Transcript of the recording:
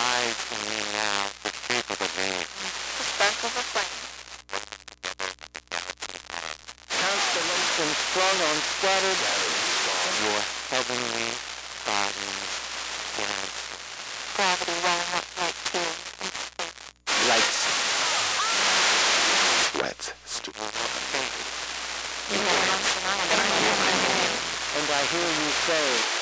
rise in me now the shape of a man. The spark of a flame. Constellations strung on scattered your heavenly bodies dance. Gravity welling up like tears in space. Like sweat stood on my face. You have once and all been my name. And I hear you say,